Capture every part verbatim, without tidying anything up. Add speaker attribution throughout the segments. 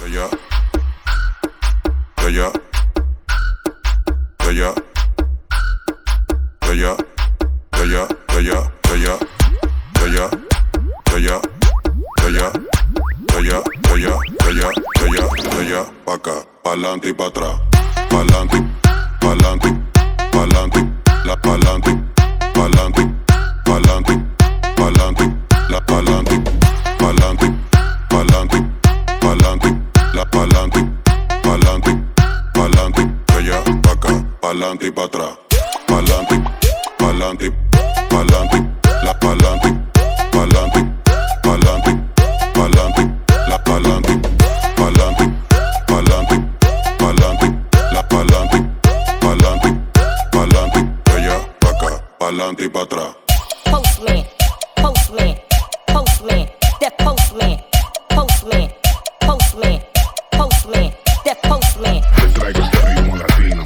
Speaker 1: allá, de allá, de allá, de allá, de allá, de allá, de allá, de allá, de allá, de allá, de allá, de allá, de allá, de allá, de allá, pa' acá, pa'lante y pa' atrás, pa'lante, pa'lante, pa'lante, la pa'lante, pa'lante, pa'lante, pa'lante, la pa'lante, pa'lante, pa'lante, pa'lante, la pa'lante, pa'lante, pa'lante, de allá, pa' acá, pa'lante y pa' atrás, pa'lante, pa'lante, pa'lante, la pa'lante, pa'lante, pa'lante, pa'lante, la pa'lante, pa'lante, pa'lante, pa'lante, la pa'lante, pa'lante, pa'lante, de allá, pa' acá, pa'lante y pa' atrás.
Speaker 2: Postman, postman, postman, that postman, postman, postman, postman, that postman.
Speaker 3: Te traigo este ritmo latino.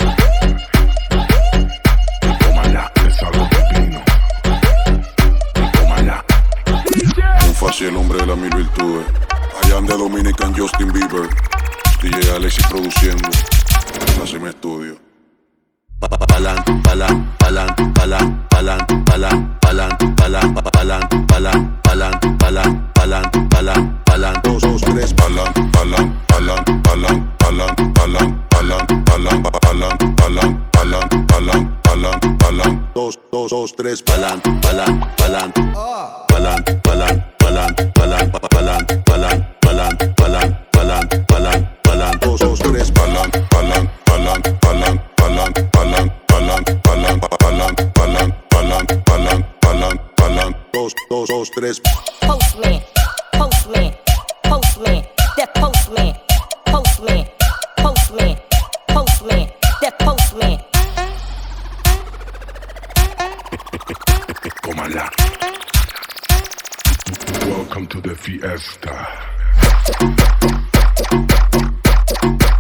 Speaker 3: Tómala, es algo divino. Tómala.
Speaker 1: Un fácil, el hombre de las mil virtudes. I am the Dominican Justin Bieber. D J Alexis produciendo. Nacime Estudio.
Speaker 4: Pa'lante, pa'lante, pa'lante, pa'lante, pa'lante, pa'lante, pa'lante, pa'lante, pa'lante, pa'lante, pa'lante, pa'lante, pa'lante, pa'lante, pa'lante,
Speaker 1: Dos, dos, tres, pa'lante, pa'lante, pa'lante, pa'lante, pa'lante, pa'lante, pa'lante, pa'lante, pa'lante, pa'lante, pa'lante, pa'lante, pa'lante, pa'lante. Dos, dos, dos, tres,
Speaker 4: pa'lante, pa'lante, pa'lante, pa'lante, pa'lante, pa'lante, pa'lante, pa'lante, pa'lante, pa'lante, pa'lante, pa'lante, pa'lante, pa'lante.
Speaker 1: dos, dos, tres, pa'lante, pa'lante, pa'lante, pa'lante, pa'lante, pa'lante, pa'lante, pa'lante, pa'lante, pa'lante, pa'lante, pa'lante, pa'lante, pa'lante. Dos, dos, dos, tres.
Speaker 2: Postman, postman, postman, that postman, postman, postman, postman, that postman.
Speaker 3: Tómala. Welcome to the fiesta.